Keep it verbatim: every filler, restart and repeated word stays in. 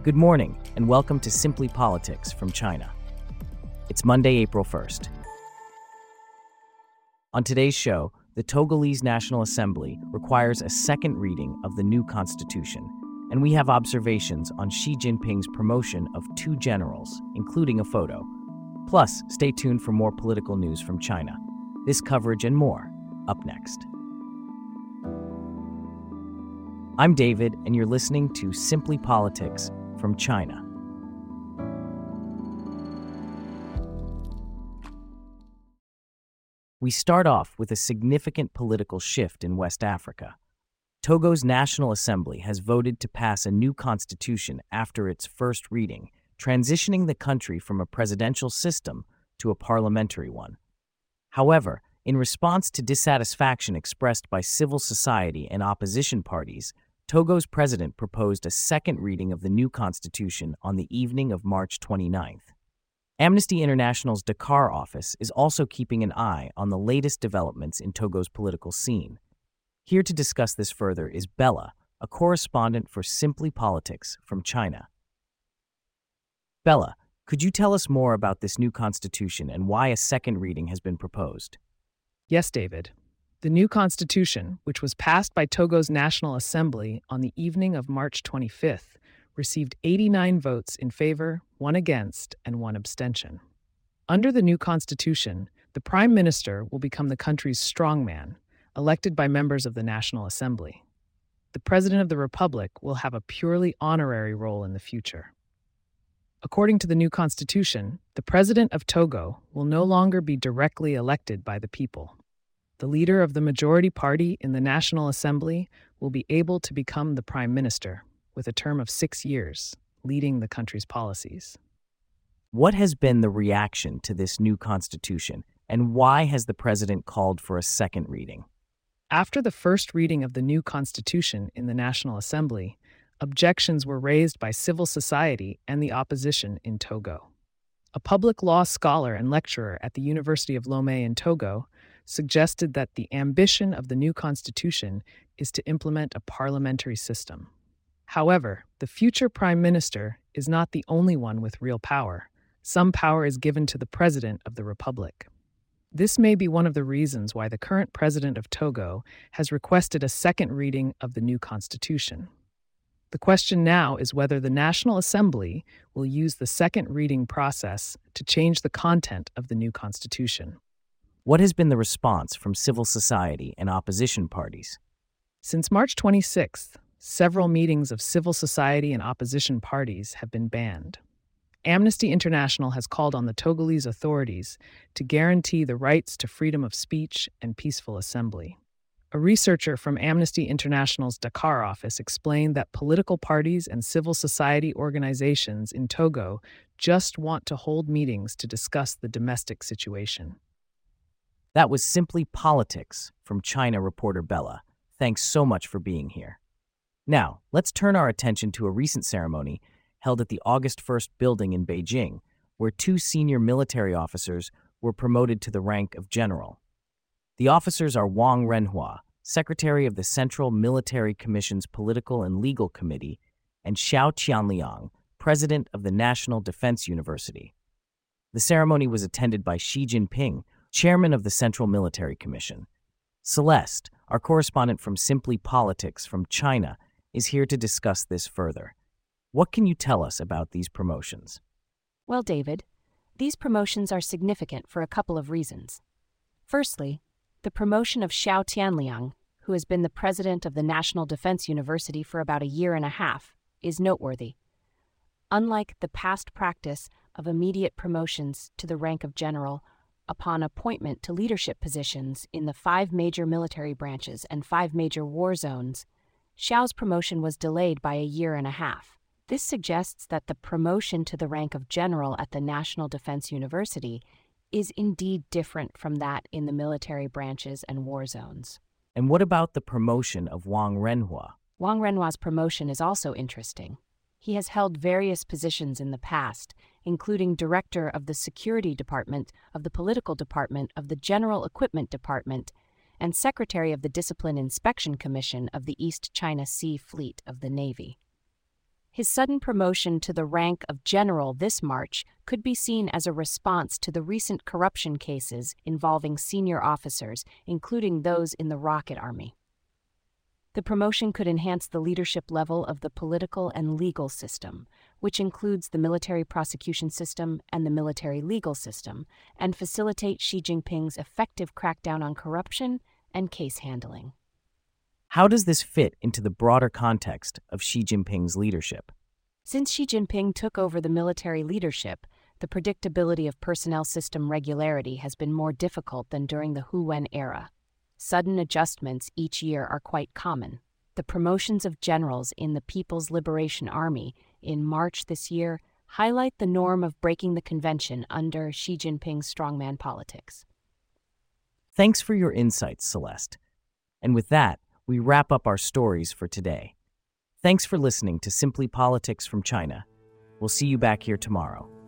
Good morning, and welcome to Simply Politics from China. It's Monday, April first. On today's show, the Togolese National Assembly requires a second reading of the new constitution, and we have observations on Xi Jinping's promotion of two generals, including a photo. Plus, stay tuned for more political news from China. This coverage and more, up next. I'm David, and you're listening to Simply Politics from China. We start off with a significant political shift in West Africa. Togo's National Assembly has voted to pass a new constitution after its first reading, transitioning the country from a presidential system to a parliamentary one. However, in response to dissatisfaction expressed by civil society and opposition parties, Togo's president proposed a second reading of the new constitution on the evening of March twenty-ninth. Amnesty International's Dakar office is also keeping an eye on the latest developments in Togo's political scene. Here to discuss this further is Bella, a correspondent for Simply Politics from China. Bella, could you tell us more about this new constitution and why a second reading has been proposed? Yes, David. The new constitution, which was passed by Togo's National Assembly on the evening of March twenty-fifth, received eighty-nine votes in favor, one against, and one abstention. Under the new constitution, the Prime Minister will become the country's strongman, elected by members of the National Assembly. The President of the Republic will have a purely honorary role in the future. According to the new constitution, the President of Togo will no longer be directly elected by the people. The leader of the majority party in the National Assembly will be able to become the Prime Minister, with a term of six years, leading the country's policies. What has been the reaction to this new constitution, and why has the president called for a second reading? After the first reading of the new constitution in the National Assembly, objections were raised by civil society and the opposition in Togo. A public law scholar and lecturer at the University of Lomé in Togo suggested that the ambition of the new constitution is to implement a parliamentary system. However, the future prime minister is not the only one with real power. Some power is given to the president of the republic. This may be one of the reasons why the current president of Togo has requested a second reading of the new constitution. The question now is whether the National Assembly will use the second reading process to change the content of the new constitution. What has been the response from civil society and opposition parties? Since March twenty-sixth, several meetings of civil society and opposition parties have been banned. Amnesty International has called on the Togolese authorities to guarantee the rights to freedom of speech and peaceful assembly. A researcher from Amnesty International's Dakar office explained that political parties and civil society organizations in Togo just want to hold meetings to discuss the domestic situation. That was Simply Politics from China reporter Bella. Thanks so much for being here. Now, let's turn our attention to a recent ceremony held at the August first building in Beijing, where two senior military officers were promoted to the rank of general. The officers are Wang Renhua, Secretary of the Central Military Commission's Political and Legal Committee, and Xiao Qianliang, President of the National Defense University. The ceremony was attended by Xi Jinping, Chairman of the Central Military Commission. Celeste, our correspondent from Simply Politics from China, is here to discuss this further. What can you tell us about these promotions? Well, David, these promotions are significant for a couple of reasons. Firstly, the promotion of Xiao Tianliang, who has been the president of the National Defense University for about a year and a half, is noteworthy. Unlike the past practice of immediate promotions to the rank of general upon appointment to leadership positions in the five major military branches and five major war zones, Xiao's promotion was delayed by a year and a half. This suggests that the promotion to the rank of general at the National Defense University is indeed different from that in the military branches and war zones. And what about the promotion of Wang Renhua? Wang Renhua's promotion is also interesting. He has held various positions in the past, including Director of the Security Department, of the Political Department, of the General Equipment Department, and Secretary of the Discipline Inspection Commission of the East China Sea Fleet of the Navy. His sudden promotion to the rank of general this March could be seen as a response to the recent corruption cases involving senior officers, including those in the Rocket Army. The promotion could enhance the leadership level of the political and legal system, which includes the military prosecution system and the military legal system, and facilitate Xi Jinping's effective crackdown on corruption and case handling. How does this fit into the broader context of Xi Jinping's leadership? Since Xi Jinping took over the military leadership, the predictability of personnel system regularity has been more difficult than during the Hu Wen era. Sudden adjustments each year are quite common. The promotions of generals in the People's Liberation Army in March this year highlight the norm of breaking the convention under Xi Jinping's strongman politics. Thanks for your insights, Celeste. And with that, we wrap up our stories for today. Thanks for listening to Simply Politics from China. We'll see you back here tomorrow.